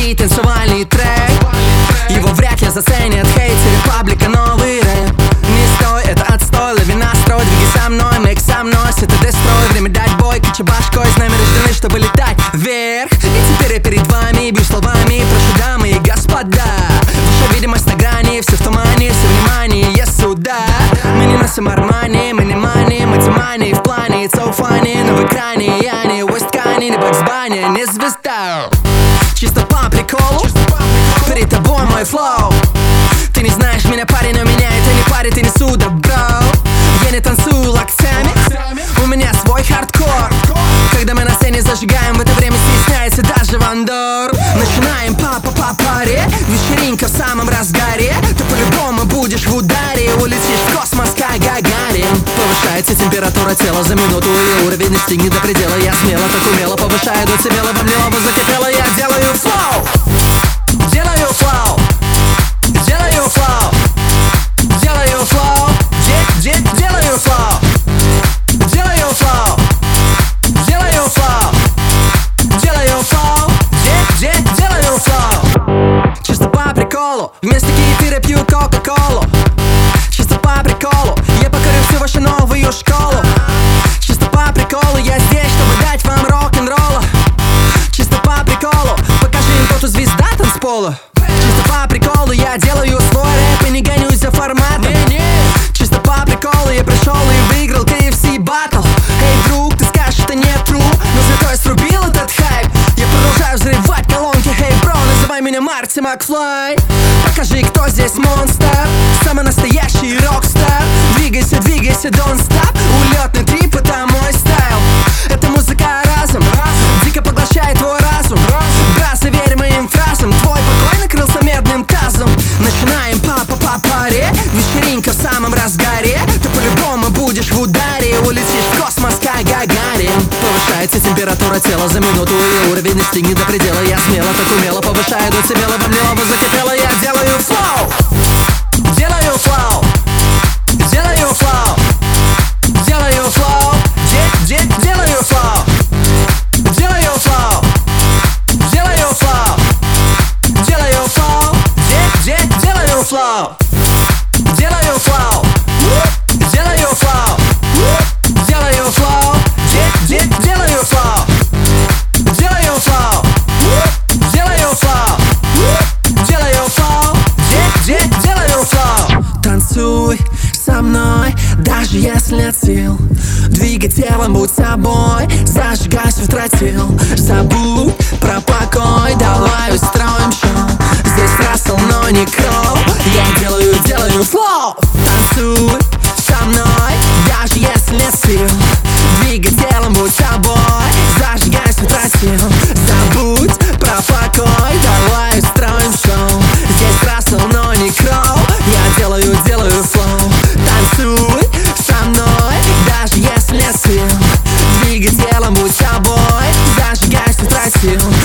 Мой танцевальный трек, его вряд ли заценят хейтеры, паблика новый рэп. Не стой, это отстой, лови настрой, двигай со мной, мейк со мной, это дестрой. Время дать бой, кача башкой, с нами рождены, чтобы летать вверх. И теперь я перед вами бью словами, прошу дамы и господа. Ваша видимость на грани, все в тумане, все внимание сюда. Мы не носим Армани, мы не мани, мы тимани в плане, it's so funny. Но в экране я не Уэст Кани, не Бакс Банни, не звезда. Чисто по приколу, перед тобой мой флоу. Ты не знаешь меня, парень, но меня это не парит и не суда, бро. Я не танцую локтями, у меня свой хардкор. Когда мы на сцене зажигаем, в это время стесняется даже Вандор. Начинаем па-па-па-паре, вечеринка в самом разгаре. Ты по-любому будешь в ударе, улетишь в космос, как Гагарин. Повышается температура тела за минуту, и уровень достигнет до предела. Я смело, так умело повышаю децибелы, во мне лава закипела. Я делаю флоу, делаю флоу, делаю флоу, делаю флоу, делаю флоу, делаю флоу, делаю флоу, делаю флоу, делаю флоу. Чисто по приколу, вместо кефира пью кока-колу. Чисто по приколу, я покорю всю вашу новую школу. Чисто по приколу, я здесь, чтобы дать вам рок-н-ролла. Чисто по приколу, покажи им, кто тут звезда танцпола. Чисто по приколу, я делаю свой рэп и не гонюсь за форматом. Чисто по приколу, я пришел и выиграл KFC батл. Эй, друг, ты скажешь, это не true, но зато я срубил этот хайп. Я продолжаю взрывать колонки. Эй, бро, называй меня Марти Макфлай. Покажи, кто здесь монстр, самый настоящий рок-стар. Двигайся, двигайся, don't stop. Улетный трип, это мой стайл. Это музыка разум, дико поглощает твой разум. Брат, заверь моим фразам, твой покой накрылся медным тазом. Начинаем па-па-па-паре, вечеринка в самом разгаре. Ты по-любому будешь в ударе, улетишь в космос, как Гагарин. Повышается температура тела за минуту, и уровень достигнет до предела. Я смело, так умело повышаю децибелы, во мне лава закипела. Я делаю флоу, делаю флоу, делаю флоу, делаю флоу, делаю флоу, делаю флоу, делаю флоу, делаю флоу, делаю флоу, делаю флоу, делаю флоу, делаю флоу, делаю флоу, делаю флоу, делаю флоу, делаю флоу, делаю флоу. Танцуй со мной, даже если нет сил. Двигай телом, будь собой, зажигайся в тротил. Забудь про покой, давай устроим шоу. Здесь Рассел, но не Кроу. Я делаю флоу. Танцуй со мной, даже если нет сил. Двигай телом, будь собой, зажигайся в тротил. Забудь про покой, давай устроим шоу. Здесь Рассел, но не Кроу. Я делаю флоу. Танцуй со мной, даже если нет сил. Двигай телом, будь собой, зажигайся в тротил.